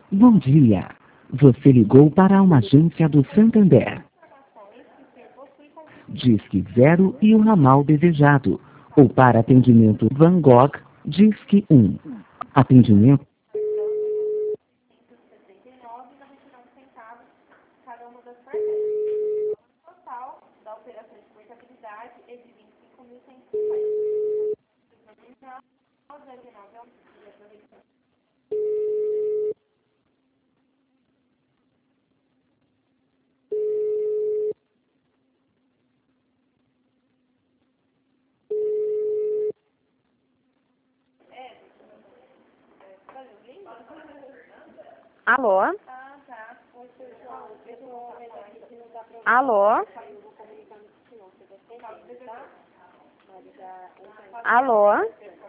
Bom dia. Você ligou para uma agência do Santander. Disque 0 e o ramal desejado. Ou para atendimento Van Gogh, Disque 1. Atendimento. Alô? Alô? Alô?